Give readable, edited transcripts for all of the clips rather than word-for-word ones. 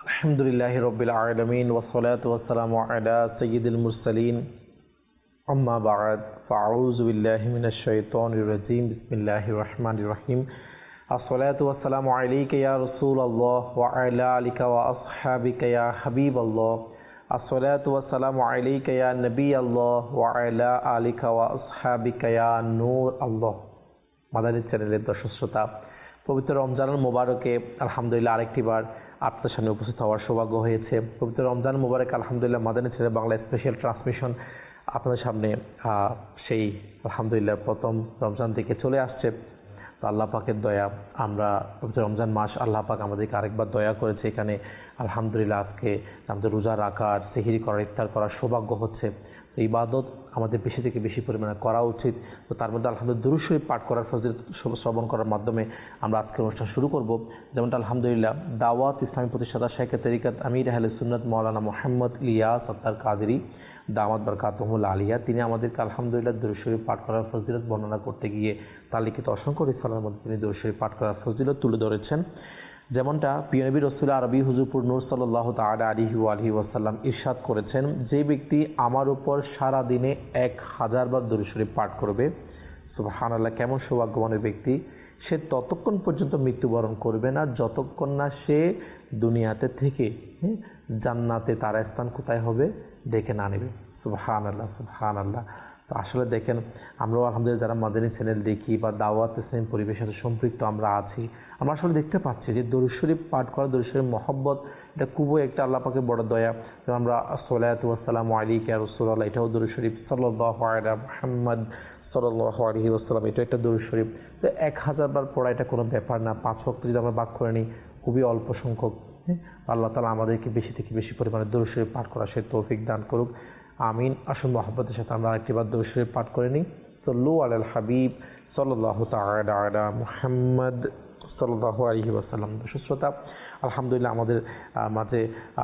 আলহামদুলিল্লাহি রাব্বিল আলামিন ওয়াসসালাতু ওয়াসসালামু আলা সাইয়্যিদিল মুরসালিন আম্মা বা'দ ফাআউযু বিল্লাহি মিনাশ শাইতানির রাজীম বিসমিল্লাহির রহমানির রহিম আসসালাতু ওয়াসসালামু আলাইকা ইয়া রাসূলুল্লাহ ওয়া আলা আলিকা ওয়া আসহাবিকা ইয়া হাবিবাল্লাহ আসসালাতু ওয়াসসালামু আলাইকা ইয়া নবিয়াল্লাহ ওয়া আলা আলিকা ওয়া আসহাবিকা ইয়া নূর আল্লাহ। মাদানী চ্যানেলের দর্শক শ্রোতা, পবিত্র রমজানুল মুবারকে আলহামদুলিল্লাহ আরেকটি বার আপনাদের সামনে উপস্থিত হওয়ার সৌভাগ্য হয়েছে। পবিত্র রমজান মুবারক আলহামদুলিল্লাহ Madani channel Bangla special transmission আপনাদের সামনে সেই আলহামদুলিল্লাহ প্রথম রমজান থেকে চলে আসছে। তো আল্লাহ পাকের দয়া, আমরা পবিত্র রমজান মাস আল্লাহ পাক আমাদেরকে আরেকবার দয়া করেছে। এখানে আলহামদুলিল্লাহ আজকে আমাদের রোজা রাখার, সেহরি করার, ইফতার করার সৌভাগ্য হচ্ছে। তো ইবাদত আমাদের বেশি থেকে বেশি পরিমাণে করা উচিত। তো তার মধ্যে আলহামদুলিল্লাহ দুরূদ শরীফ পাঠ করার ফজিলত শ্রবণ করার মাধ্যমে আমরা আজকের অনুষ্ঠান শুরু করব। যেমনটা আলহামদুলিল্লাহ দাওয়াত ইসলামী প্রতিষ্ঠাতা শাইখে তরিকত আমির আহলে সুন্নাত মাওলানা মুহাম্মদ ইলিয়াস আত্তার কাদেরী দামাত বরকাতুহুল আলিয়া, তিনি আমাদেরকে আলহামদুলিল্লাহ দুরূদ শরীফ পাঠ করার ফজিলত বর্ণনা করতে গিয়ে তার লিখিত অসংখ্য রিসালার মধ্যে তিনি দুরূদ শরীফ পাঠ করার ফজিলত তুলে ধরেছেন। যেমনটা প্রিয় নবী রাসূল আরবি হুজুরপুর নূর সাল্লাল্লাহু তাআলা আলাইহি ওয়াসাল্লাম ইরশাদ করেছেন, যে ব্যক্তি আমার উপর সারা দিনে 1000 বার দুরূদ শরীফ পাঠ করবে, সুবহানাল্লাহ, কেমন সৌভাগ্যবান ব্যক্তি, সে ততক্ষণ পর্যন্ত মৃত্যুবরণ করবে না যতক্ষণ না সে দুনিয়াতে থেকে জান্নাতে তার স্থান কোথায় হবে দেখে না নেবে। সুবহানাল্লাহ, সুবহানাল্লাহ। তো আসলে দেখেন, আমরাও আলহামদুলিল্লাহ যারা মাদানী চ্যানেল দেখি বা দাওয়াত ইসলামী পরিবেশের সাথে সম্পৃক্ত আমরা আছি, আমরা আসলে দেখতে পাচ্ছি যে দরুদ শরীফ পাঠ করা, দরুদ শরীফ মহব্বত, এটা খুবই একটা আল্লাহ পাকের বড় দয়া। আমরা আসসালাতু ওয়াসসালামু আলাইকা ইয়া রাসূলুল্লাহ, এটাও দরুদ শরীফ, সাল্লাল্লাহু আলা মুহাম্মদ সাল্লাল্লাহু আলাইহি ওয়াসাল্লাম, এটা একটা দরুদ শরীফ। তো 1000 বার পড়া এটা কোনো ব্যাপার না। 5 ওয়াক্ত যদি আমরা ভাগ করে নিই, খুবই অল্প সংখ্যক। আল্লাহ তাআলা আমাদেরকে বেশি থেকে বেশি পরিমাণে দরুদ শরীফ পাঠ করা সে তৌফিক দান করুক, আমিন। আসুন মহব্বতের সাথে আমরা আরেকটিবার দরুদ শরীফ পাঠ করে নিই। সাল্লু আলাল হাবিব সাল্লাল্লাহু তাআলা আলা মুহাম্মদ সাল্লাল্লাহু আলাইহি ওয়াসাল্লাম। দর্শক শ্রোতা, আলহামদুলিল্লাহ আমাদের মাঝে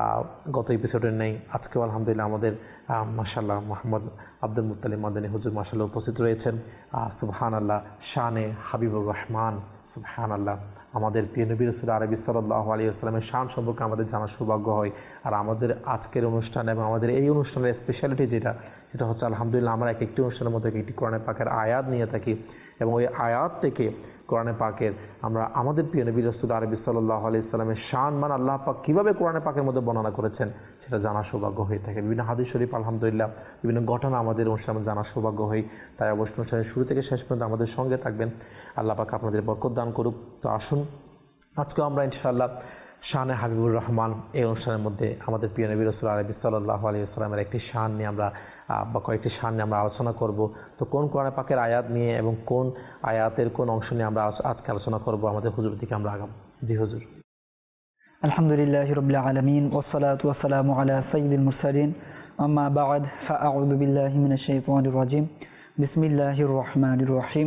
গত এপিসোডের নেই, আজকেও আলহামদুলিল্লাহ আমাদের মাশাআল্লাহ মুহাম্মদ আব্দুল মুত্তালিব মাদানী হুজুর মাশাআল্লাহ উপস্থিত রয়েছেন। সুবহানাল্লাহ, শানে হাবিবুর রহমান, সুবহানাল্লাহ। আমাদের প্রিয় নবী রাসূল আরবি সাল্লাল্লাহু আলাইহি ওয়াসাল্লামের শান সম্পর্কে আমাদের জানার সৌভাগ্য হয়। আর আমাদের আজকের অনুষ্ঠান এবং আমাদের এই অনুষ্ঠানের স্পেশালিটি যেটা হচ্ছে আলহামদুলিল্লাহ আমরা একটি অনুষ্ঠানের মধ্যে একটি কোরআনে পাকের আয়াত নিয়ে থাকি এবং ওই আয়াত থেকে কোরআনে পাকের আমরা আমাদের প্রিয় নবী রাসূল আরবি সাল্লাল্লাহু আলাইহি ওয়াসাল্লামের শান আল্লাহ পাক কীভাবে কোরআনে পাকের মধ্যে বর্ণনা করেছেন সেটা জানার সৌভাগ্য হয়ে থাকে। বিভিন্ন হাদিস শরীফ আলহামদুলিল্লাহ, বিভিন্ন ঘটনা আমাদের অনুষ্ঠানে জানার সৌভাগ্য হয়। তাই অবশ্যই অনুষ্ঠানের শুরু থেকে শেষ পর্যন্ত আমাদের সঙ্গে থাকবেন। আল্লাহ পাক আপনাদের বরকত দান করুক। তো আসুন আজকেও আমরা ইনশাআল্লাহ শানে হাবিবুর রহমান এই অনুষ্ঠানের মধ্যে আমাদের প্রিয় নবী রাসূল আরবি সাল্লাল্লাহু আলাইহি ওয়াসাল্লামের একটি শান নিয়ে আমরা বা কয়েকটি শান নিয়ে আমরা আলোচনা করব। তো কোন কোরআন পাকের আয়াত নিয়ে এবং কোন আয়াতের কোন অংশ নিয়ে আমরা আজকে আলোচনা করব, আমাদের হুজুর থেকে আমরা আগাম। জি হুজুর। আলহামদুলিল্লাহি রাব্বিল আলামিন ওয়াসসালাতু ওয়াসসালামু আলা সাইয়্যিদিল মুরসালিন আম্মা বা'দ ফাআউযু বিল্লাহি মিনাশ শাইতানির রাজীম বিসমিল্লাহির রহমানির রহিম।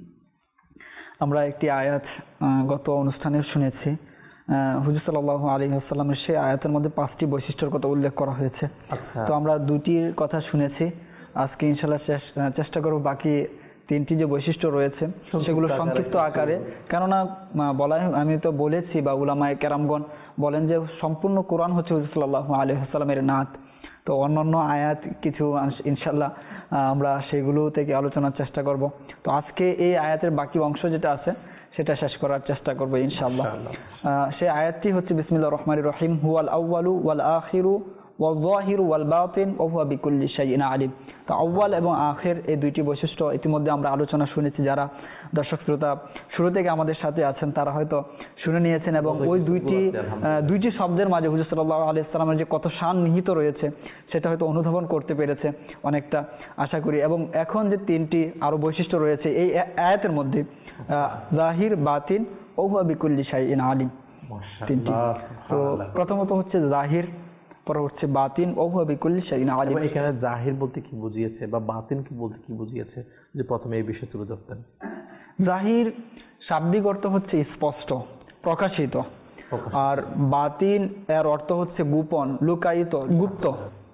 আমরা একটি আয়াত গত অনুষ্ঠানে শুনেছি। হুজুর সাল্লাল্লাহু আলাইহি ওয়াসাল্লামের সেই আয়াতের মধ্যে 5টি বৈশিষ্ট্যের কথা উল্লেখ করা হয়েছে। তো আমরা 2টির কথা শুনেছি। আজকে ইনশাআল্লাহ চেষ্টা করব বাকি 3টি যে বৈশিষ্ট্য রয়েছে সেগুলো সংক্ষিপ্ত আকারে, কেননা আমি তো বলেছি বা উলামায়ে কেরামগণ বলেন যে সম্পূর্ণ কোরআন হচ্ছে হুজুর সাল্লাল্লাহু আলাইহি ওয়াসাল্লামের নাত। তো অন্যান্য আয়াত কিছু ইনশাআল্লাহ আমরা সেগুলো থেকে আলোচনার চেষ্টা করব। তো আজকে এই আয়াতের বাকি অংশ যেটা আছে সেটা শেষ করার চেষ্টা করব ইনশাআল্লাহ। সেই আয়াতটি হচ্ছে বিসমিল্লাহির রহমানির রহিম, হুয়াল আউয়ালু ওয়াল আখিরু ওয়াল যাহিরু ওয়াল বাতিন ওয়া হুয়া বিকুল্লি শাইইন আলিম। তো আউয়াল এবং আখির এই 2টি বৈশিষ্ট্য ইতিমধ্যে আমরা আলোচনা শুনেছি। যারা দর্শক শ্রোতা শুরু থেকে আমাদের সাথে আছেন তারা হয়তো শুনে নিয়েছেন এবং ওই দুইটি শব্দের মাঝে হুজুর সাল্লাল্লাহু আলাইহি ওয়াসাল্লামের যে কত শান নিহিত রয়েছে সেটা হয়তো অনুধাবন করতে পেরেছে অনেকটা, আশা করি। এবং এখন যে 3টি আরো বৈশিষ্ট্য রয়েছে এই আয়াতের মধ্যে, জাহির, বাতিন ওয়া হুয়া বিকুল্লি শাইইন আলিম, 3টি। তো প্রথমত হচ্ছে জাহির, পরে হচ্ছে বাতিন ওয়া হুয়া বিকুল্লি শাইইন আলিম। এখানে জাহির বলতে কি বুঝিয়েছে বা বাতিন কি বলতে কি বুঝিয়েছে, যে প্রথমে এই বিষয় তুলে ধরতেন। জাহির শাব্দিক অর্থ হচ্ছে স্পষ্ট, প্রকাশিত, আর বাতিন এর অর্থ হচ্ছে গোপন, লুকায়িত, গুপ্ত।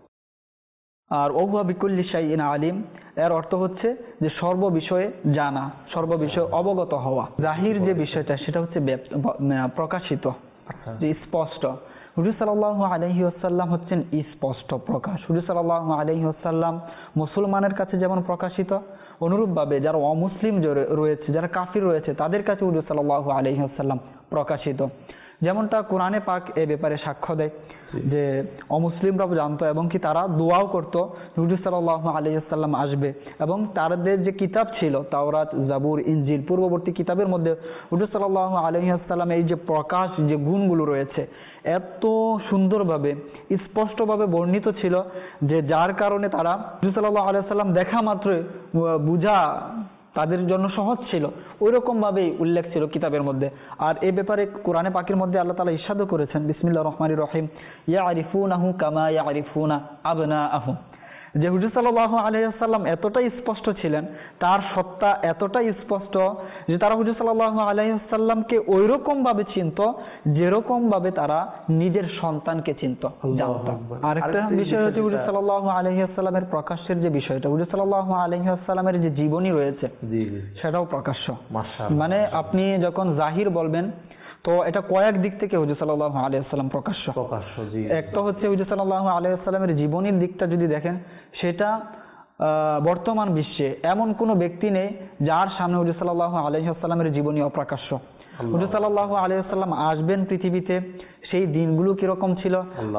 আর ওয়া হুয়া বিকুল্লি শাইইন আলিম এর অর্থ হচ্ছে যে সর্ব বিষয়ে জানা, সর্ব বিষয়ে অবগত হওয়া। জাহির যে বিষয়টা সেটা হচ্ছে প্রকাশিত, যে স্পষ্ট। হুজুর সাল্লাল্লাহু আলাইহি ওয়াসাল্লাম হচ্ছেন স্পষ্ট প্রকাশ। হুজুর সাল্লাল্লাহু আলাইহি ওয়াসাল্লাম মুসলমানের কাছে যেমন প্রকাশিত, অনুরূপভাবে যারা অমুসলিম রয়েছে, যারা কাফির রয়েছে, তাদের কাছে হুজুর সাল্লাল্লাহু আলাইহি ওয়াসাল্লাম প্রকাশিত। যেমনটা কোরআনে পাক এ ব্যাপারে সাক্ষ্য দেয় যে অমুসলিমরাও জানতো এবং কি তারা দোয়াও করতো হুজুর সাল্লাল্লাহু আলাইহি ওয়াসাল্লাম আসবে, এবং তাদের যে কিতাব ছিল তাওরাত, জাবুর, ইনজিল, পূর্ববর্তী কিতাবের মধ্যে হুজুর সাল্লাল্লাহু আলাইহি ওয়াসাল্লাম এই যে প্রকাশ, যে গুণগুলো রয়েছে এত সুন্দরভাবে স্পষ্টভাবে বর্ণিত ছিল যে যার কারণে তারা হুজুর সাল্লাল্লাহু আলাইহি ওয়াসাল্লাম দেখা মাত্রই বুঝা তাদের জন্য সহজ ছিল, ওই রকম ভাবেই উল্লেখ ছিল কিতাবের মধ্যে। আর এই ব্যাপারে কোরআনে পাকের মধ্যে আল্লাহ তাআলা ইরশাদ করেছেন, বিসমিল্লাহির রহমানির রহিম, ইয়ারিফুনাহু কামা ইয়ারিফুনা আবনাআহুম, যে হুজুর সাল্লাল্লাহু আলাইহি ওয়াসাল্লাম এতটাই স্পষ্ট ছিলেন, তার সত্তা এতটাই স্পষ্ট যে তারা হুজুর সাল্লাল্লাহু আলাইহি ওয়াসাল্লামকে ওইরকম ভাবে চিনতো যেরকম ভাবে তারা নিজের সন্তানকে চিনতো, জানতো। আরেকটা বিষয় হচ্ছে হুজুর সাল্লাল্লাহু আলাইহি ওয়াসাল্লামের প্রকাশ্যের যে বিষয়টা, হুজুর সাল্লাল্লাহু আলাইহি ওয়াসাল্লামের যে জীবনী রয়েছে সেটাও প্রকাশ্য। মানে আপনি যখন জাহির বলবেন তো এটা কয়েক দিক থেকে হুজুর সাল্লাল্লাহু আলাইহি ওয়াসাল্লাম প্রকাশ্য। একটা হচ্ছে হুজুর সাল্লাল্লাহু আলাইহি ওয়াসাল্লামের জীবনীর দিকটা যদি দেখেন, সেটা বর্তমান বিশ্বে এমন কোনো ব্যক্তি নেই যার সামনে হুজুর সাল্লাল্লাহু আলাইহি ওয়াসাল্লামের জীবনী অপ্রকাশ্য। হুজুর সাল্লাল্লাহু আলাইহি ওয়াসাল্লাম আসবেন পৃথিবীতে, সেই দিনগুলো কিরকম ছিল,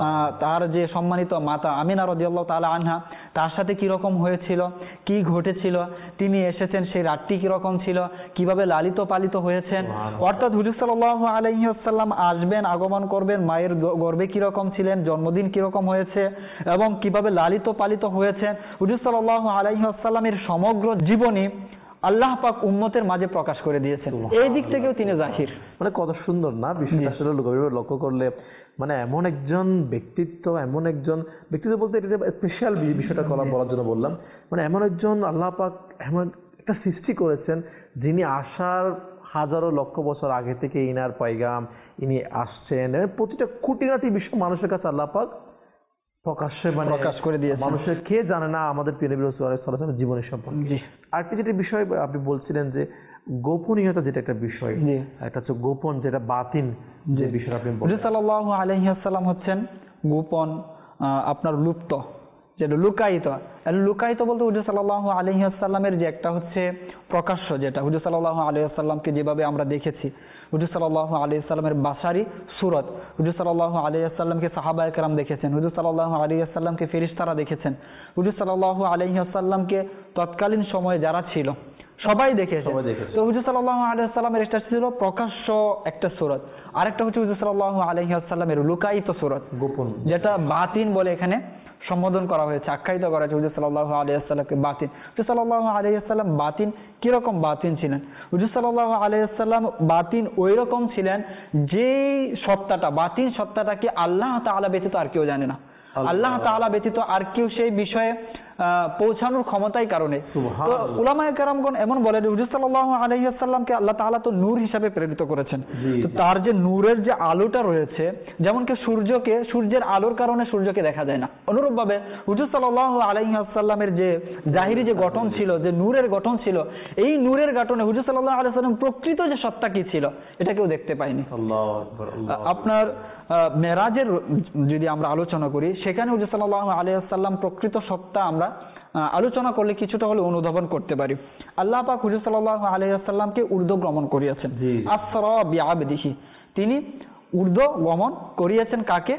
তার যে সম্মানিত মাতা আমিনা রাদিয়াল্লাহু তাআলা আনহা, তার সাথে কিরকম হয়েছিল, কি ঘটেছিল, তিনি এসেছেন সেই রাতটি কিরকম ছিল, কিভাবে লালিত পালিত হয়েছেন। অর্থাৎ হুজুর সাল্লাল্লাহু আলাইহি ওয়াসাল্লাম আসবেন, আগমন করবেন, মায়ের গর্ভে কিরকম ছিলেন, জন্মদিন কিরকম হয়েছে এবং কিভাবে লালিত পালিত হয়েছেন, হুজুর সাল্লাল্লাহু আলাইহি ওয়াসাল্লামের সমগ্র জীবনী আল্লাহ পাক উম্মতের মাঝে প্রকাশ করে দিয়েছেন। এই দিক থেকেও তিনি জাহির। মানে কত সুন্দর না বিষয়টা, আসলে লক্ষ্য করলে মানে এমন একজন ব্যক্তিত্ব, এমন একজন ব্যক্তিত্ব বলতে এটা স্পেশাল বিষয়টা বলার জন্য বললাম, মানে এমন একজন আল্লাহ পাক এমন একটা সৃষ্টি করেছেন যিনি আসার হাজারো লক্ষ বছর আগে থেকে ইনার পয়গাম ইনি আসছেন, প্রতিটা খুঁটিনাটি বিষয় মানুষের কাছে আল্লাহ পাক প্রকাশ্যে মানে প্রকাশ করে দিয়েছে। মানুষের কে জানে না আমাদের প্রিয় নবী সাল্লাল্লাহু আলাইহি ওয়াসাল্লামের জীবনের সম্পর্কে। আরেকটা যেটা বিষয় আপনি বলছিলেন যে গোপনীয়তা, যেটা একটা বিষয়, একটা হচ্ছে গোপন, যেটা বাতিন যে বিষয় আপনি বলছেন। হুজুর সাল্লাল্লাহু আলাইহি ওয়াসাল্লাম হচ্ছেন গোপন, আপনার লুপ্ত, যেটা লুকায়িত। লুকায়িত বলতে হুজুর সাল্লাল্লাহু আলাইহি ওয়াসাল্লামের যে একটা হচ্ছে প্রকাশ্য, যেটা হুজুর সাল্লাল্লাহু আলাইহি ওয়াসাল্লামকে যেভাবে আমরা দেখেছি, হুজুর সাল্লাল্লাহু আলাইহি ওয়াসাল্লামের বাশারি সুরত, হুজুর সাল্লাল্লাহু আলাইহি ওয়াসাল্লামকে সাহাবায়ে কেরাম দেখেছেন, হুজুর সাল্লাল্লাহু আলাইহি ওয়াসাল্লামকে ফেরেশতারা দেখেছেন, হুজুর সাল্লাল্লাহু আলাইহি ওয়াসাল্লামকে তৎকালীন সময়ে যারা ছিল সবাই দেখেছে। তো হুজুর সাল্লাল্লাহু আলাইহি ওয়াসাল্লামের একটা ছিল প্রকাশ্য একটা সূরত, আরেকটা হচ্ছে হুজুর সাল্লাল্লাহু আলাইহি ওয়াসাল্লামের লুকায়িত সূরত, গোপন, যেটা বাতিন বলে এখানে সম্বোধন করা হয়েছে, আখ্যায়িত করা হয়েছে হুজুর সাল্লাল্লাহু আলাইহি ওয়াসাল্লামকে বাতিন। হুজুর সাল্লাল্লাহু আলাইহি ওয়াসাল্লাম বাতিন কিরকম বাতিন ছিলেন? হুজুর সাল্লাল্লাহু আলাইহি ওয়াসাল্লাম বাতিন ওই রকম ছিলেন যেই সত্তাটা, বাতিন সত্তাটাকে আল্লাহ তাআলা ব্যতীত আর কেউ জানে না, আল্লাহ তাআলা ব্যতীত আর কেউ সেই বিষয়ে পৌঁছানোর ক্ষমতাই কারণে। তো উলামায়ে কেরামগণ এমন বলেন, হুজুর সাল্লাল্লাহু আলাইহি ওয়াসাল্লামকে আল্লাহ তাআলা তো নূর হিসাবে প্রেরিত করেছেন, তো তার যে নূরের যে আলোটা রয়েছে, যেমন কি সূর্যের আলোর কারণে সূর্যকে দেখা যায় না, অনুরূপভাবে হুজুর সাল্লাল্লাহু আলাইহি ওয়াসাল্লামের যে জাহিরি যে গঠন ছিল, যে নূরের গঠন ছিল, এই নূরের গঠনে হুজুর সাল্লাল্লাহু আলাইহি ওয়াসাল্লাম প্রকৃত যে সত্তা কি ছিল এটা কেউ দেখতে পায়নি। আল্লাহু আকবার। আপনার মেরাজের যদি আমরা আলোচনা করি, সেখানে হুজুর সাল্লাল্লাহু আলাইহি ওয়াসাল্লাম প্রকৃত সত্তা আমরা আলোচনা করলে কিছুটা হলে অনুধাবন করতে পারি। আল্লাহ পাক হুজুর সাল্লাল্লাহু আলাইহি ওয়াসাল্লামকে ঊর্ধ্বগমন করিয়েছেন, আসরা বিআবদিহি, তিনি ঊর্ধ্বগমন করিয়েছেন কাকে?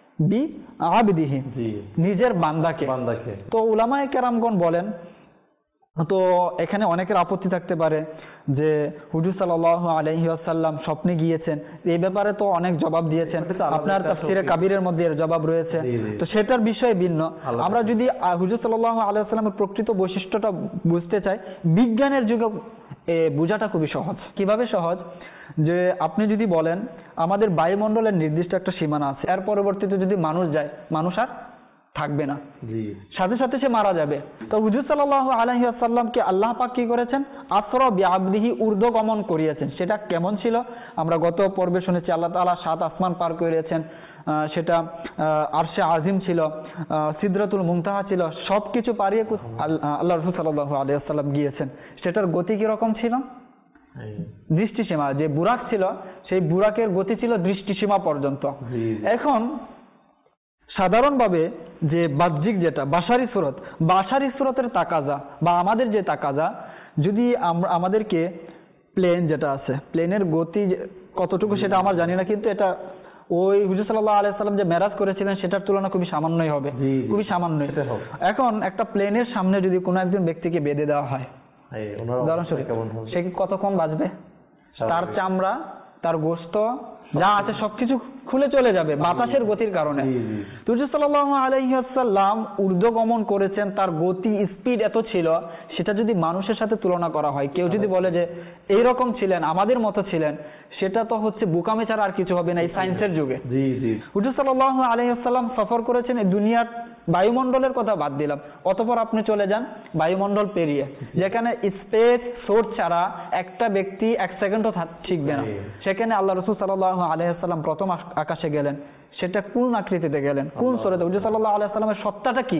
বিআবদিহি, নিজের বান্দাকে। তো উলামায়ে কেরামগণ বলেন, তো এখানে অনেকের আপত্তি থাকতে পারে যে হুজুর সাল্লাল্লাহু আলাইহি ওয়াসাল্লাম স্বপ্নে গিয়েছেন, এই ব্যাপারে তো অনেক জবাব দিয়েছেন, আপনার তাফসীরে কাবীরের মধ্যে এর জবাব রয়েছে, তো সেটার বিষয় ভিন্ন। আমরা যদি হুজুর সাল্লাল্লাহু আলাইহি ওয়াসাল্লামের প্রকৃত বৈশিষ্ট্যটা বুঝতে চাই, বিজ্ঞানের যুগে বোঝাটা খুবই সহজ। কিভাবে সহজ? যে আপনি যদি বলেন আমাদের বায়ুমণ্ডলের নির্দিষ্ট একটা সীমানা আছে, এর পরবর্তীতে যদি মানুষ যায়, মানুষ আর থাকবে না, সাথে সাথে সে মারা যাবে। তো হুজুর সাল্লাল্লাহু আলাইহি ওয়াসাল্লামকে আল্লাহ পাক কি করেছেন? আসরা বিআবদিহি, ঊর্ধ্বগমন করিয়েছেন। সেটা কেমন ছিল আমরা গত পর্বে শুনেছি, আল্লাহ তাআলা 7 আসমান পার করিয়েছেন, সেটা আরশে আজিম ছিল, সিদরাতুল মুনতাহা ছিল, সবকিছু পারিয়ে আল্লাহ রাসূল সাল্লাল্লাহু আলাইহি ওয়াসাল্লাম গিয়েছেন। সেটার গতি কি রকম ছিল? দৃষ্টিসীমা, যে বুরাক ছিল সেই বুরাকের গতি ছিল দৃষ্টিসীমা পর্যন্ত। জি। এখন সাধারণভাবে যে বাহ্যিক যেটা বাশারি সুরতের তাকাজা বা আমাদের যে তাকাজা, যদি আমাদেরকে প্লেন যেটা আছে, প্লেনের গতি কতটুকু সেটা আমার জানি না, কিন্তু এটা ওই হুজুর সাল্লাল্লাহু আলাইহি সাল্লাম যে মেরাজ করেছিলেন সেটার তুলনা খুবই সামান্যই হবে, খুবই সামান্যই। এখন একটা প্লেনের সামনে যদি কোনো একজন ব্যক্তিকে বেঁধে দেওয়া হয়, উদাহরণস্বরূপ, সে কি কতক্ষণ বাঁচবে? তার চামড়া, তার গোশত যা আছে সবকিছু খুলে চলে যাবে বাতাসের গতির কারণে। হুজুর সাল্লাল্লাহু আলাইহি ওয়াসাল্লাম ঊর্ধ্বগমন করেছেন, তার গতি স্পিড এত ছিল, সেটা যদি মানুষের সাথে তুলনা করা হয়, কেউ যদি বলে যে এইরকম ছিলেন, আমাদের মতো ছিলেন, সেটা তো হচ্ছে বোকামি ছাড়া আর কিছু হবে না এই সায়েন্সের যুগে। হুজুর সাল্লাল্লাহু আলাইহি ওয়াসাল্লাম সফর করেছেন এই দুনিয়ার বায়ুমণ্ডলের কথা বাদ দিলাম, অতঃপর আপনি চলে যান বায়ুমণ্ডল পেরিয়ে, যেখানে স্পেস সোর্স ছাড়া একটা ব্যক্তি এক সেকেন্ডও শিখবে না। সেখানে আল্লাহ রাসূল সাল্লাল্লাহু আলাইহি ওয়াসাল্লাম প্রথম আকাশে গেলেন, সেটা কোন আকৃতিতে গেলেন, কোন সুরতে? হুজুর সাল্লাল্লাহু আলাইহি ওয়াসাল্লামের সত্তাটা কি?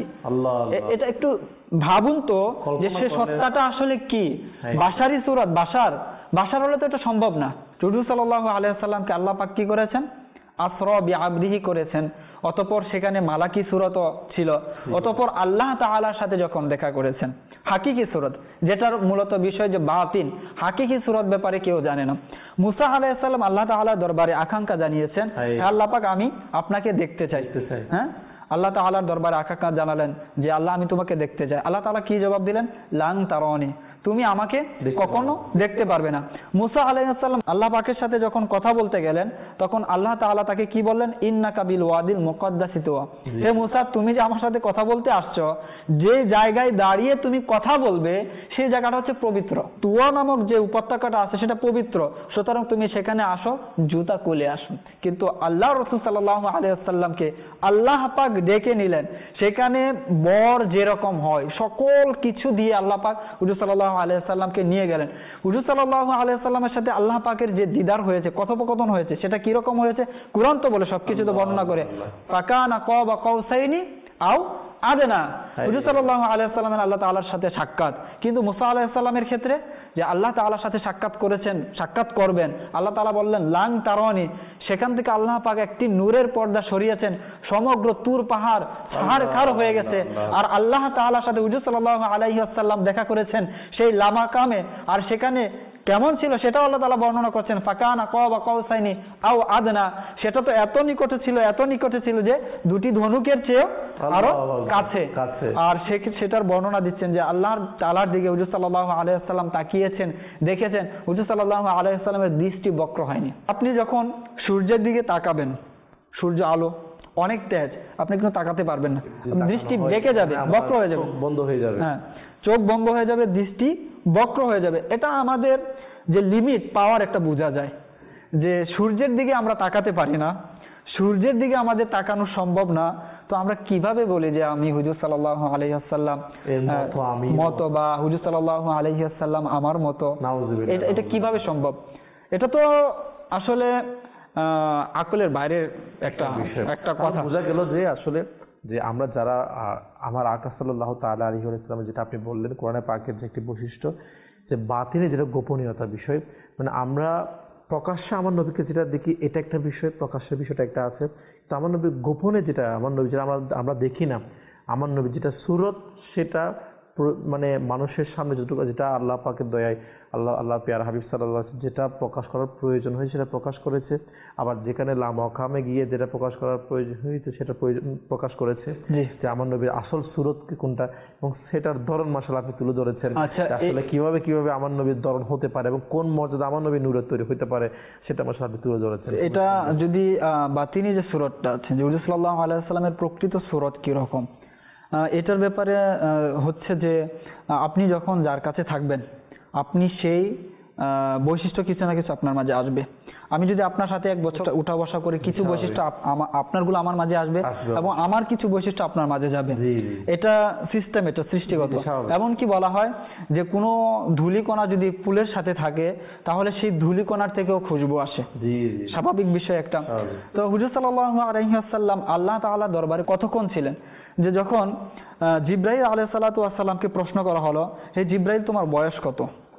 এটা একটু ভাবুন তো, যে সে সত্তাটা আসলে কি? বাশারি সুরত, বাশার হলে তো এটা সম্ভব না। হুজুর সাল্লাল্লাহু আলাইহি ওয়াসাল্লামকে আল্লাহ পাক কি করেছেন? আসরা বিআবদিহি করেছেন, অতঃপর সেখানে মালাকি সুরত ছিল, অতঃপর আল্লাহ তাআলার সাথে যখন দেখা করেছেন হাকিকি সুরত, যেটার মূলত বিষয় যে বাতিন, হাকিকি সুরত ব্যাপারে কেউ জানে না। মুসা আলাইহিস সালাম আল্লাহ তাআলার দরবারে আকাঙ্ক্ষা জানিয়েছেন, আল্লাহ পাক আমি আপনাকে দেখতে চাই। হ্যাঁ, আল্লাহ তাআলার দরবারে আকাঙ্ক্ষা জানালেন যে আল্লাহ আমি তোমাকে দেখতে চাই। আল্লাহ তাআলা কি জবাব দিলেন? লাং তারানি, তুমি আমাকে কখনো দেখতে পারবে না। মুসা আলাইহিস সালাম আল্লাহ পাকের সাথে যখন কথা বলতে গেলেন, তখন আল্লাহ তাআলা তাকে কি বললেন? ইন্নাকা বিল ওয়াদিল মুকাদ্দাসি তুয়া, হে মুসা, তুমি যে আমার সাথে কথা বলতে আসছো, যে জায়গায় দাঁড়িয়ে তুমি কথা বলবে সেই জায়গাটা হচ্ছে পবিত্র। তুয়া নামক যে উপত্যকাটা আছে সেটা পবিত্র, সুতরাং তুমি সেখানে আসো, জুতা খুলে আসো। কিন্তু আল্লাহ রাসূল সাল্লাল্লাহু আলাইহি ওয়াসাল্লামকে আল্লাহ পাক ডেকে নিলেন, সেখানে বর যেরকম হয় সকল কিছু দিয়ে আল্লাহ পাক হুজুর সাল্লাল্লাহু আলাইহি ওয়াসাল্লামকে নিয়ে গেলেন। হুজুর সাল্লাল্লাহু আলাইহি ওয়াসাল্লামের সাথে আল্লাহ পাকের যে দিদার হয়েছে, কথোপকথন হয়েছে, সেটা কি রকম হয়েছে? কুরআন তো বলে, সবকিছু তো বর্ণনা করে, ফাকানা কাবা কাউসাইনি আও আদনা। হুজুর সাল্লাল্লাহু আলাইহি ওয়াসাল্লামের আল্লাহ তাআলার সাথে সাক্ষাৎ, কিন্তু মুসা আলাইহিস সালামের ক্ষেত্রে যে আল্লাহ তাআলার সাথে সাক্ষাৎ করবেন, আল্লাহ তাআলা বললেন লাং তারানি, সেখান থেকে আল্লাহ পাক একটি নূরের পর্দা সরিয়েছেন, সমগ্র তুর পাহাড় ছারখার হয়ে গেছে। আর আল্লাহ তাআলার সাথে হুজুর সাল্লাল্লাহু আলাইহি ওয়াসাল্লাম দেখা করেছেন সেই লামাকামে, আর সেখানে কেমন ছিল সেটাও আল্লাহ তাআলা বর্ণনা করছেন, ফাকানা কাবা কাউসাইনি আও আদনা, সেটা তো এত নিকটে ছিল যে দুটি ধনুকের চেয়ে আরো কাছে। আর সেটার বর্ণনা দিচ্ছেন যে আল্লাহ তাআলার দিকে হুজুর সাল্লাল্লাহু আলাইহি ওয়াসাল্লাম তাকিয়েছেন, দেখেছেন হুজুর সাল্লাল্লাহু আলাইহি ওয়াসাল্লামের দৃষ্টি বক্র হয়নি। আপনি যখন সূর্যের দিকে তাকাবেন, সূর্য আলো অনেক তেজ, আপনি কিন্তু তাকাতে পারবেন না, দৃষ্টি বেঁকে যাবে, বক্র হয়ে যাবে, বন্ধ হয়ে যাবে। হ্যাঁ, চোখ বন্ধ হয়ে যাবে, দৃষ্টি বক্র হয়ে যাবে। এটা আমাদের যে লিমিট পাওয়ার একটা বোঝা যায়, যে সূর্যের দিকে আমরা তাকাতে পারি না, সূর্যের দিকে আমাদের তাকানো সম্ভব না, তো আমরা কিভাবে বলি যে আমি হুজুর সাল্লাল্লাহু আলাইহি ওয়াসাল্লাম মতো, বা হুজুর সাল্লাল্লাহু আলাইহি ওয়াসাল্লাম আমার মতো? এটা কিভাবে সম্ভব? এটা তো আসলে আকলের বাইরের একটা কথা। বোঝা গেল যে আসলে যে আমরা যারা আমার আকা সাল্লাল্লাহু তাআলা আলাইহি ওয়াসাল্লাম, যেটা আপনি বললেন কোরআনে পাকের যে একটি বৈশিষ্ট্য, যে বাতিনে যেটা গোপনীয়তা বিষয়, মানে আমরা প্রকাশ্যে আমার নবীকে যেটা দেখি এটা একটা বিষয়, প্রকাশ্যের বিষয়টা একটা আছে, তো আমার নবী গোপনে যেটা, আমার নবী যেটা আমরা দেখি না, আমার নবী যেটা সুরত, সেটা মানে মানুষের সামনে যেটা আল্লাহ পাকের দয়ায় আল্লাহ পেয়ারা হাবিব সাল্লাল্লাহু আলাইহি ওয়াসাল্লাম যেটা প্রকাশ করার প্রয়োজন হয়েছে সেটা প্রকাশ করেছে, আবার যেখানে লামাকামে গিয়ে যেটা প্রকাশ করার প্রয়োজন হয়েছে সেটা প্রকাশ করেছে, যে আমার নবীর আসল সুরত কোনটা, এবং সেটার ধরন মাশাআল্লাহ আপনি তুলে ধরেছেন। আসলে কিভাবে আমার নবীর ধরন হতে পারে এবং কোন মর্যাদা আমার নবীর নূরের তৈরি হতে পারে সেটা মাশাআল্লাহ আপনি তুলে ধরেছেন। এটা যদি বাতিনি যে সুরতটা আছে, যে হুজুর সাল্লাল্লাহু আলাইহি ওয়াসাল্লামের প্রকৃত সুরত কি রকম, এটার ব্যাপারে হচ্ছে যে আপনি যখন যার কাছে থাকবেন, আপনি সেই বৈশিষ্ট্য কিছু না কিছু আপনার মাঝে আসবে। আমি যদি আপনার সাথে এক বছর উঠা বসা করে, কিছু বৈশিষ্ট্য আপনারগুলো আমার মাঝে আসবে এবং আমার কিছু বৈশিষ্ট্য আপনার মাঝে যাবে। এটা সিস্টেম, এটা সৃষ্টিগত। এমনকি বলা হয় যে কোনো ধূলিকণা যদি ফুলের সাথে থাকে তাহলে সেই ধূলিকণার থেকেও খুশবু আসে, স্বাভাবিক বিষয় একটা। তো হুজুর সাল্লাল্লাহু আলাইহি ওয়াসাল্লাম আল্লাহ তাআলা দরবারে কতক্ষণ ছিলেন, যে যখন জিব্রাইল আলাইহিস সালাতু ওয়াস সালামকে প্রশ্ন করা হলো, হে জিব্রাইল তোমার বয়স কত?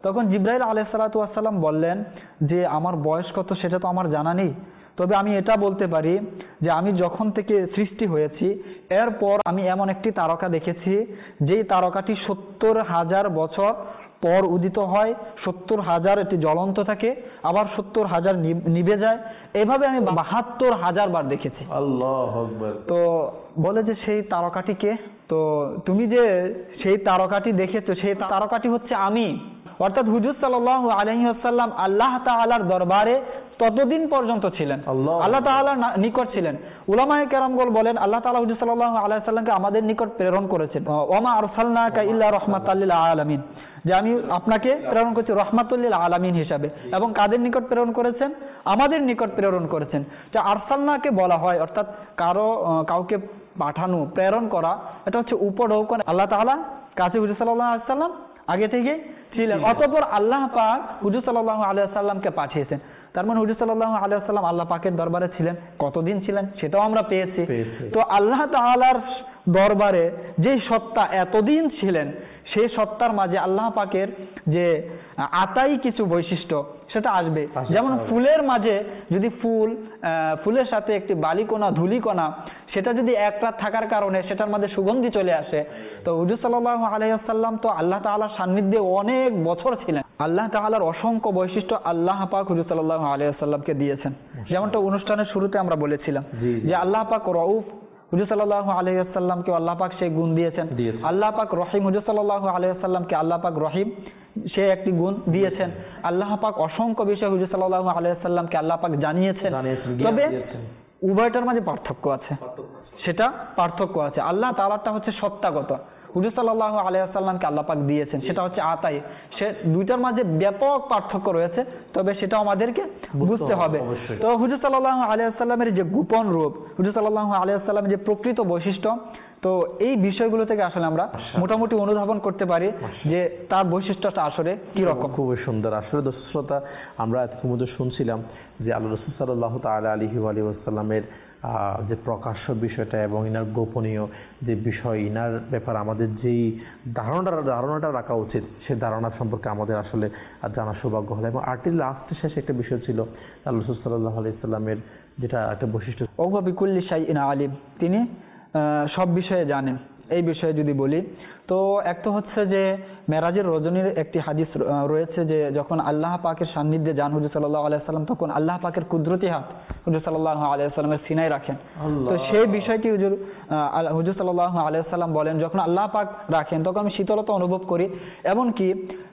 তখন জিবরাইল আলাইহিস সালাতু ওয়াস সালাম বললেন যে আমার বয়স কত সেটা তো আমার জানা নেই, তবে আমি এটা বলতে পারি যে আমি যখন থেকে সৃষ্টি হয়েছি এরপর আমি এমন একটি তারকা দেখেছি যেই তারকাটি 70,000 বছর পর উদিত হয়, 70,000 এটি জ্বলন্ত থাকে, আবার 70,000 নিভে যায়, এভাবে আমি 72,000 বার দেখেছি। আল্লাহু আকবার। তো বলে যে সেই তারকাটি কে? তো তুমি যে সেই তারকাটি দেখেছো সেই তারকাটি হচ্ছে আমি। অর্থাৎ হুজুর সাল্লাল্লাহু আলাইহি ওয়াসাল্লাম আল্লাহ তাআলার দরবারে ততদিন পর্যন্ত ছিলেন, আল্লাহ তাআলার নিকট ছিলেন। উলামায়ে কেরামগণ বলেন আল্লাহ তাআলা হুজুর সাল্লাল্লাহু আলাইহি ওয়াসাল্লামকে আমাদের নিকট প্রেরণ করেছেন, ওয়া মা আরসালনাকা ইল্লা রাহমাতাল লিল আলামিন, যে আমি আপনাকে প্রেরণ করেছি রহমাতুল লিল আলামিন হিসাবে। এবং কাদের নিকট প্রেরণ করেছেন? আমাদের নিকট প্রেরণ করেছেন। যে আরসালনাকে বলা হয় অর্থাৎ কাউকে পাঠানো, প্রেরণ করা, এটা হচ্ছে উপঢৌকন। আল্লাহ তাআলা কাছে হুজুর সাল্লাল্লাহু আলাইহি ওয়াসাল্লাম আগে থেকে ছিলেন, অতঃপর আল্লাহ পাক হুজুর সাল্লাল্লাহু আলাইহি ওয়াসাল্লামকে পাঠিয়েছেন। তার মানে হুজুর সাল্লাল্লাহু আলাইহি ওয়াসাল্লাম আল্লাহ পাকের দরবারে ছিলেন, কতদিন ছিলেন সেটাও আমরা পেয়েছি। তো আল্লাহ তাআলার দরবারে যে সত্তা এতদিন ছিলেন সেই সত্তার মাঝে আল্লাহ পাকের যে আতাই কিছু বৈশিষ্ট্য সেটা আসবে। যেমন ফুলের মাঝে যদি ফুলের সাথে একটি বালিকণা ধূলিকণা সেটা যদি এক রাত থাকার কারণে সেটার মধ্যে সুগন্ধি চলে আসে, তো হুজুর সাল্লাল্লাহু আলাইহি ওয়াসাল্লাম তো আল্লাহ তাআলার সান্নিধ্যে অনেক বছর ছিলেন। আল্লাহ তাআলার অসংখ্য বৈশিষ্ট্য আল্লাহ পাক হুজুর সাল্লাল্লাহু আলাইহি ওয়াসাল্লামকে দিয়েছেন। যেমনটা অনুষ্ঠানের শুরুতে আমরা বলেছিলাম যে আল্লাহ পাক রউফ, হুজুর সাল্লাল্লাহু আলাইহি ওয়াসাল্লামকে আল্লাহ পাক সেই গুণ দিয়েছেন। আল্লাহ পাক রহিম, হুজুর সাল্লাল্লাহু আলাইহি ওয়াসাল্লামকে আল্লাহ পাক রহিম সে একটি গুণ দিয়েছেন। আল্লাহ পাক অসংখ্য বিষয় হুজুর সাল্লাল্লাহু আলাইহি ওয়াসাল্লামকে আল্লাহ পাক জানিয়েছেন। তবে উভয়টার মাঝে পার্থক্য আছে, সেটা পার্থক্য আছে। আল্লাহ তাআলাটা হচ্ছে সত্তাগত, হুজুর সাল্লাল্লাহু আলাইহি ওয়াসাল্লামকে আল্লাহ পাক দিয়েছেন সেটা হচ্ছে আতাই। সে দুইটার মাঝে ব্যাপক পার্থক্য রয়েছে, তবে সেটা আমাদেরকে বুঝতে হবে। তো হুজুর সাল্লাল্লাহু আলাইহি ওয়াসাল্লামের যে গোপন রূপ, হুজুর সাল্লাল্লাহু আলাইহি ওয়াসাল্লামের যে প্রকৃত বৈশিষ্ট্য, তো এই বিষয়গুলো থেকে আসলে আমরা মোটামুটি অনুধাবন করতে পারি যে তার বৈশিষ্ট্যটা আসলে কি রকম। খুবই সুন্দর। আসলে দর্শক শ্রোতা, আমরা এতক্ষণ মধ্যে শুনছিলাম যে আল্লাহ রাসূল সাল্লাল্লাহু তাআলা আলাইহি ওয়াসাল্লামের যে প্রকাশ্য বিষয়টা এবং ইনার গোপনীয় যে বিষয়, ইনার ব্যাপার আমাদের যেই ধারণাটা রাখা উচিত সে ধারণা সম্পর্কে আমাদের আসলে জানার সৌভাগ্য হলো। এবং আর্টির লাস্টে শেষে একটা বিষয় ছিল আল্লাহ রাসূল সাল্লাল্লাহু আলাইহি ওয়াসাল্লামের যেটা একটা বৈশিষ্ট্য, ওয়া বিকুল্লি শাইইন আলিম, তিনি সব বিষয়ে জানেন। এই বিষয়ে যদি বলি তো একটা হচ্ছে যে মেরাজের রজনীর একটি হাদিস রয়েছে যে যখন আল্লাহ পাকের সান্নিধ্যে যান হুজুর সাল্লাল্লাহু আলাইহি ওয়াসাল্লাম, তখন আল্লাহ পাকের কুদরতি হাত হুজুর সাল্লাল্লাহু আলাইহি ওয়াসাল্লামের সিনায় রাখেন। তো সেই বিষয়টি হুজুর সাল্লাল্লাহু আলাইহি ওয়াসাল্লাম বলেন যখন আল্লাহ পাক রাখেন তখন আমি শীতলতা অনুভব করি, এমনকি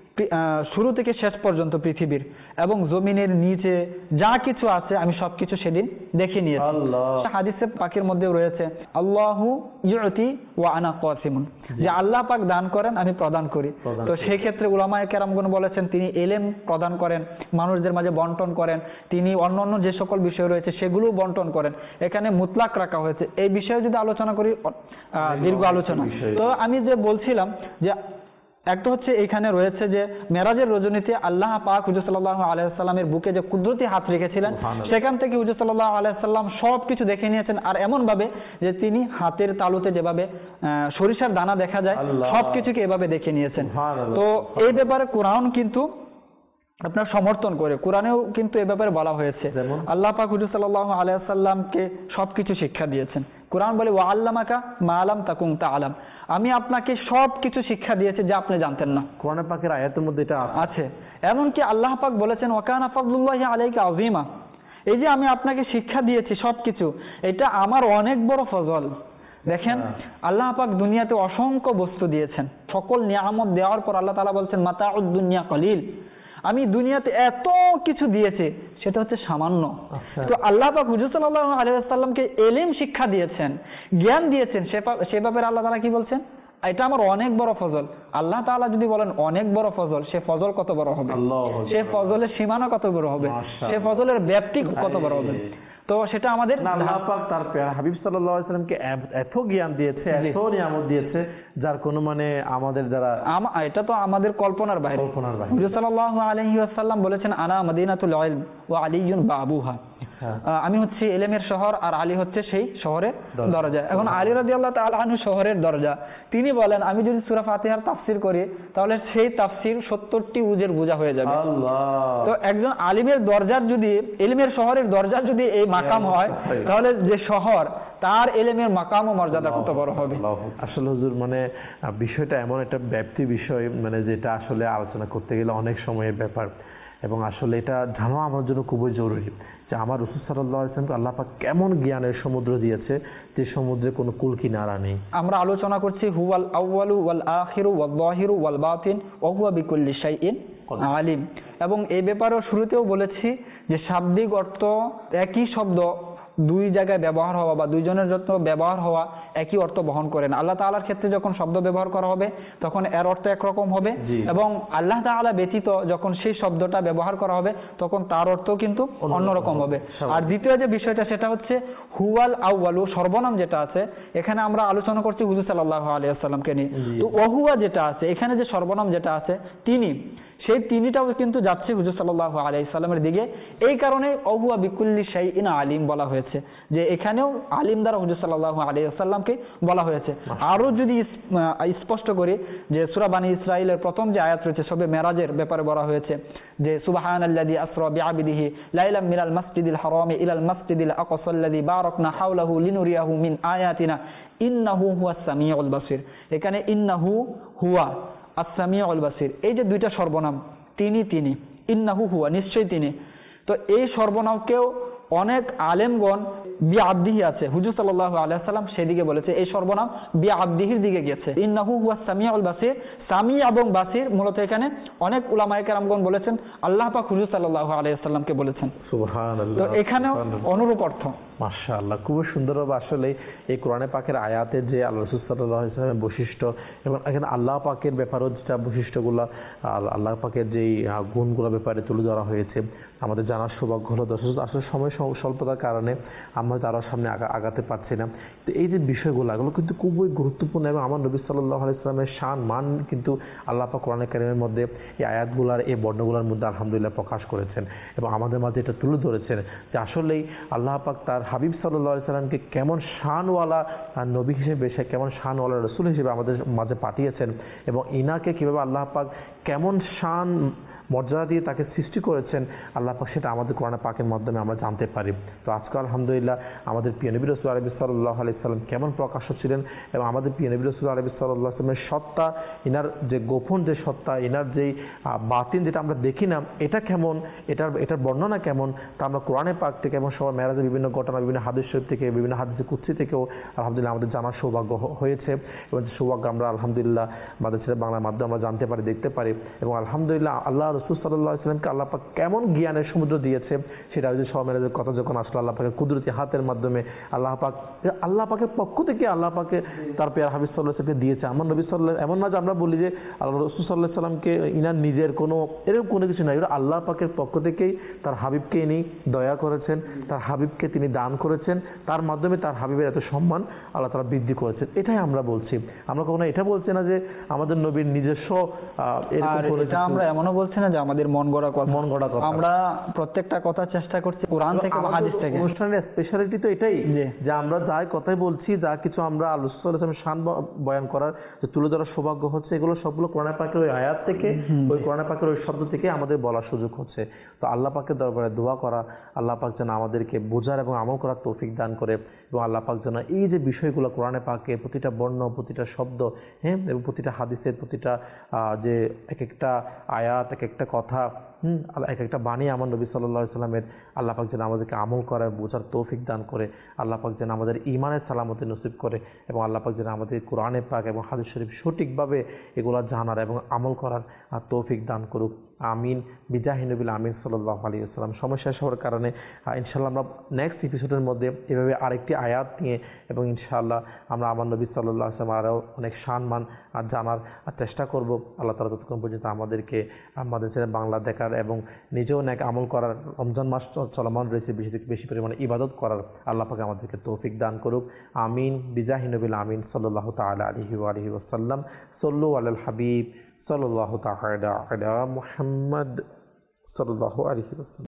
শুরু থেকে শেষ পর্যন্ত পৃথিবীর এবং জমিনের নিচে যা কিছু আছে আমি সবকিছু সেদিন দেখে নিয়েছি। হাদিসে পাকের মধ্যে রয়েছে আল্লাহু ইউতি ওয়া আনা কাসিমুন, যে আল্লাহ পাক দান করেন আমি প্রদান করি। তো সেই ক্ষেত্রে উলামায়ে কেরামগণ বলেছেন তিনি ইলম প্রদান করেন, মানুষদের মাঝে বন্টন করেন, তিনি অন্যান্য যে সকল বিষয় রয়েছে সেগুলো বন্টন করেন। এখানে মুতলাক রাখা হয়েছে। এই বিষয়ে যদি আলোচনা করি দীর্ঘ আলোচনা। তো আমি যে বলছিলাম যে একটা হচ্ছে এখানে রয়েছে যে মেরাজের রজনীতে আল্লাহ পাক হুজুর সাল্লাল্লাহু আলাইহি ওয়াসাল্লামের বুকে যে কুদরতি হাত রেখেছিলেন সেখান থেকে হুজুর সাল্লাল্লাহু আলাইহি ওয়াসাল্লাম সবকিছু দেখে নিয়েছেন। আর এমন ভাবে যে তিনি হাতের তালুতে যেভাবে সরিষার দানা দেখা যায় সবকিছুকে এভাবে দেখে নিয়েছেন। তো এই ব্যাপারে কোরআন কিন্তু আপনার সমর্থন করে, কোরআনেও কিন্তু এ ব্যাপারে বলা হয়েছে আল্লাহ পাক হুজুর সাল্লাল্লাহু আলাইহি ওয়াসাল্লামকে সবকিছু শিক্ষা দিয়েছেন। কোরআন বলে ওয়া আল্লামাকা মা লাম তাকুন তাআলাম, আমি আপনাকে সবকিছু শিক্ষা দিয়েছি যা আপনি জানতেন না। কোরআন পাকের আয়াতের মধ্যে এটা আছে। এমনকি আল্লাহ পাক বলেছেন ওয়া কানা ফাদলুল্লাহি আলাইকা আযীমা, এই যে আমি আপনাকে শিক্ষা দিয়েছি সবকিছু, এটা আমার অনেক বড় ফজল। দেখেন আল্লাহ পাক দুনিয়াতে অসংখ্য বস্তু দিয়েছেন, সকল নিয়ামত দেওয়ার পর আল্লাহ তাআলা বলছেন মাতাউদ দুনিয়া কলিল, আমি দুনিয়াতে এত কিছু দিয়েছি সেটা হচ্ছে সামান্য। তো আল্লাহ পাক হুজুর সাল্লাল্লাহু আলাইহি ওয়াসাল্লামকে ইলম শিক্ষা দিয়েছেন, জ্ঞান দিয়েছেন, সে ব্যাপারে আল্লাহ তাআলা কি বলছেন? এটা আমার অনেক বড় ফজল। আল্লাহ তাআলা যদি বলেন অনেক বড় ফজল, সে ফজল কত বড় হবে, সে ফজলের সীমানা কত বড় হবে, সে ফজলের ব্যাপ্তি কত বড় হবে। তো সেটা আমাদের আল্লাহ পাক তার হাবিব সাল্লাল্লাহু আলাইহি ওয়াসাল্লামকে এত জ্ঞান দিয়েছে, এত নিয়ামত দিয়েছে যার কোনো মানে আমাদের দ্বারা এটা তো আমাদের কল্পনার বাইরে। হুজুর সাল্লাল্লাহু আলাইহি ওয়াসাল্লাম বলেছেন আনা মাদিনাতুল ইলম ওয়া আলিয়ুন বাবুহা, আমি হচ্ছে ইলমের শহর আর আলী হচ্ছে সেই শহরের দরজা। এখন আলী রাদিয়াল্লাহু তাআলা আনহু শহরের দরজা, তিনি বলেন আমি যদি সূরা ফাতিহার তাফসীর করি তাহলে সেই তাফসীর 70টি উজের বোঝা হয়ে যাবে। তো একজন আলিমের দরজার যদি, ইলমের শহরের দরজার যদি এই মাকাম হয়, তাহলে যে শহর তার ইলমের মাকাম ও মর্যাদা কত বড় হবে। আসলে হুজুর মানে বিষয়টা এমন একটা ব্যাপ্তি বিষয়, মানে যেটা আসলে আলোচনা করতে গেলে অনেক সময়ের ব্যাপার, এবং আসলে এটা জানা আমার জন্য খুবই জরুরি যে আমার রাসূল সাল্লাল্লাহু আলাইহি ওয়াসাল্লামকে আল্লাহ পাক কেমন জ্ঞানের সমুদ্র দিয়েছে, যে সমুদ্রে কোনো কুল কিনারা নেই। আমরা আলোচনা করছি হুয়াল আউয়ালু ওয়াল আখিরু ওয়াল যাহিরু ওয়াল বাতিন ওয়া হুয়া বিকুল্লি শাইইন আলিম। এবং এই ব্যাপারেও শুরুতেও বলেছি যে শাব্দিক অর্থ একই শব্দ দুই জায়গায় ব্যবহার হওয়া বা দুইজনের যত ব্যবহার হওয়া একই অর্থ বহন করে না। আল্লাহ তাআলার ক্ষেত্রে যখন শব্দ ব্যবহার করা হবে তখন এর অর্থ একরকম হবে, এবং আল্লাহ তাআলা ব্যতীত যখন সেই শব্দটা ব্যবহার করা হবে তখন তার অর্থ কিন্তু অন্যরকম হবে। আর দ্বিতীয় যে বিষয়টা সেটা হচ্ছে হুয়াল আউয়ালু, সর্বনাম যেটা আছে, এখানে আমরা আলোচনা করছি হুজুর সাল্লাল্লাহু আলাইহি ওয়াসাল্লামকে নিয়ে। তো ওহুয়া যেটা আছে এখানে, যে সর্বনাম যেটা আছে তিনি, সেই তিনিটাও কিন্তু যাচ্ছে হুজুর সাল্লাল্লাহু আলাইহি সাল্লামের দিকে। এই কারণে ওহুয়া বিকুল্লি শাইইন আলিম বলা হয়েছে, যে এখানেও আলিম দ্বারা হুজুর সাল্লাল্লাহু আলাইহি সাল্লামকে বলা হয়েছে। আরো যদি স্পষ্ট করি যে সূরা বানী ইসরাঈলের প্রথম যে আয়াত রয়েছে সবে মেরাজের ব্যাপারে বলা হয়েছে যে সুবহানাল্লাযী আসরা বিআবদিহি লাইলাম মিনাল মাসজিদিল হারামি ইলাল মাসজিদিল আকসাল্লাযী বারাকনা হাওলাহু লিনুরিয়াহু মিন আয়াতিনা ইন্নাহু হুয়াস সামিউল বাসির। এখানে ইন্নাহু হুয়া as-সামিউল বাসির, এই যে দুইটা সর্বনাম, তিনি তিনি, ইন্নাহু হুয়া নিশ্চয়ই তিনি। তো এই সর্বনামকেও অনেক আলেমগণ বিআবদিহি আছে, হুজুর সাল্লাল্লাহু আলাইহি ওয়াসাল্লাম সেদিকে বলেছে এই সর্বনাম বিআবদিহির দিকে গেছে। ইন্নাহু হুয়াস সামিউল বাসির, সামি এবং বাসির মূলত এখানে অনেক উলামায়ে কেরামগণ বলেছেন আল্লাহ পাক হুজুর সাল্লাল্লাহু আলাইহি ওয়াসাল্লামকে বলেছেন। সুবহানাল্লাহ। তো এখানেও অনুরূপ অর্থ। মাশাআল্লাহ, খুব সুন্দরভাবে আসলে এই কোরআনে পাকের আয়াতে যে আল্লাহ রাসূল সাল্লাল্লাহু আলাইহি ওয়াসাল্লামের বৈশিষ্ট্য এবং এখানে আল্লাহ পাকের ব্যাপারেও যেটা বৈশিষ্ট্যগুলো, আল্লাহ পাকের যেই গুণগুলো ব্যাপারে তুলে ধরা হয়েছে, আমাদের জানার সৌভাগ্য হলো। দর্শক আসলে সময় স্বল্পতার কারণে আমরা তারা সামনে আগাতে পারছি না। তো এই যে বিষয়গুলো এগুলো কিন্তু খুবই গুরুত্বপূর্ণ, এবং আমার নবী সাল্লাল্লাহু আলাইহি ওয়াসাল্লামের শান মান কিন্তু আল্লাহ পাক কোরআনে কারীমের মধ্যে এই আয়াতগুলোর এই বর্ণগুলোর মধ্যে আলহামদুলিল্লাহ প্রকাশ করেছেন, এবং আমাদের মাঝে এটা তুলে ধরেছেন যে আসলেই আল্লাহ পাক তার হাবিব সাল্লাল্লাহু আলাইহি ওয়াসাল্লামকে কেমন শানওয়ালা নবী হিসেবে, সে কেমন শানওয়ালা রাসূল হিসেবে আমাদের মাঝে পাঠিয়েছেন, এবং ইনাকে কিভাবে আল্লাহ পাক কেমন শান মর্যাদা দিয়ে তাকে সৃষ্টি করেছেন আল্লাহ পাক, সেটা আমাদের কোরআন পাকের মাধ্যমে আমরা জানতে পারি। তো আজকে আলহামদুলিল্লাহ আমাদের প্রিয় নবী রাসূল সাল্লাল্লাহু আলাইহি ওয়াসাল্লাম কেমন প্রকাশ্য ছিলেন, এবং আমাদের প্রিয় নবী রাসূল সাল্লাল্লাহু আলাইহি ওয়াসাল্লামের সত্তা, ইনার যে গোপন যে সত্তা, ইনার যেই বাতিন যেটা আমরা দেখি না, এটা কেমন, এটার বর্ণনা কেমন, তা আমরা কোরআনে পাক থেকে এবং সবার মেরাজের বিভিন্ন ঘটনা, বিভিন্ন হাদিস শরীফ থেকে, বিভিন্ন হাদিসে কুদসি থেকেও আলহামদুলিল্লাহ আমাদের জানার সৌভাগ্য হয়েছে, এবং যে সৌভাগ্য আমরা আলহামদুলিল্লাহ আমাদের বাংলার মাধ্যমে আমরা জানতে পারি, দেখতে পারি। এবং আলহামদুলিল্লাহ আল্লাহ রাসূল সাল্লাল্লাহু আলাইহি ওয়াসাল্লামকে আল্লাহ পাক কেমন জ্ঞানের সমুদ্র দিয়েছে, সেটা যদি সব মেরাজের কথা যখন আসলো আল্লাহ পাকের কুদরতি হাতের মাধ্যমে আল্লাহ পাকের পক্ষ থেকে আল্লাহ পাকে তার পেয়ার হাবিব সাল্লাল্লাহু আলাইহি ওয়াসাল্লামকে দিয়েছে। আমার নবী সাল্লাল্লাহু, এমন না যে আমরা বলি যে আল্লাহ রাসূল সাল্লাল্লাহু আলাইহি ওয়াসাল্লামকে ইনার নিজের কোনো এরকম কোনো কিছু নাই, এটা আল্লাহ পাকের পক্ষ থেকেই তার হাবিবকে ইনি দয়া করেছেন, তার হাবিবকে তিনি দান করেছেন, তার মাধ্যমে তার হাবিবের এত সম্মান আল্লাহ তাআলা বৃদ্ধি করেছেন। এটাই আমরা বলছি, আমরা কখনো এটা বলছি না যে আমাদের নবীর নিজস্ব এটা আমরা এমনও বলছি না যে আমাদের মন গড়া কথা। আমরা প্রত্যেকটা কথা চেষ্টা করছি কোরআন থেকে বা হাদিস থেকে। অনুষ্ঠানের স্পেশালিটি তো এটাই যে আমরা যাই কথাই বলছি, যা কিছু আমরা আল্লাহ রাসূল সাল্লাল্লাহু আলাইহি ওয়াসাল্লামের শান বয়ান করার যে তুলে ধরার সৌভাগ্য হচ্ছে, এগুলো সবগুলো কোরআন পাকের ওই আয়াত থেকে, ওই কোরআন পাকের ওই শব্দ থেকে আমাদের বলার সুযোগ হচ্ছে। তো আল্লাহ পাকের দরবারে দোয়া করা, আল্লাহ পাক যেন আমাদেরকে বোঝার এবং আমল করার তৌফিক দান করে, এবং আল্লাহ পাক যেন এই যে বিষয়গুলো কোরআনে পাকে প্রতিটা বর্ণ, প্রতিটা শব্দ, হ্যাঁ, এবং প্রতিটা হাদিসের প্রতিটা যে এক একটা আয়াত, এক একটা কথা, এক একটা বাণী আমার নবী সাল্লাল্লাহু আলাইহি ওয়াসাল্লামের, আল্লাহ পাক যেন আমাদেরকে আমল করার বোঝার তৌফিক দান করে, আল্লাহ পাক যেন আমাদের ঈমানের সালামতি নসিব করে, এবং আল্লাহ পাক যেন আমাদের কোরআনে পাক এবং হাদিস শরীফ সঠিকভাবে এগুলো জানার এবং আমল করার তৌফিক দান করুক। আমিন বিজাহি নবিল আমিন সাল্লাল্লাহু আলাইহি ওয়াসাল্লাম। সময় শেষ হওয়ার কারণে ইনশাআল্লাহ আমরা নেক্সট এপিসোডের মধ্যে এভাবে আরেকটি আয়াত নিয়ে, এবং ইনশাআল্লাহ আমরা আমার নবী সাল্লাল্লাহু আলাইহি ওয়াসাল্লাম আরও অনেক সম্মান আর জানার চেষ্টা করব। আল্লাহ তাআলা ততক্ষণ পর্যন্ত আমাদেরকে আমাদের বাংলা দেখার এবং নিজেও নেক আমল করার, রমজান মাস চলমান রয়েছে, বেশি থেকে বেশি পরিমাণে ইবাদত করার আল্লাহ পাক আমাদেরকে তৌফিক দান করুক। আমিন বিজাহি নবিল আমিন সাল্লাল্লাহু তাআলা আলাইহি ওয়া আলিহি ওয়াসাল্লাম। সাল্লু আলাল হাবিব সাল্লাল্লাহু তাআলা আলা মুহাম্মদ সাল্লাল্লাহু আলাইহি ওয়াসাল্লাম।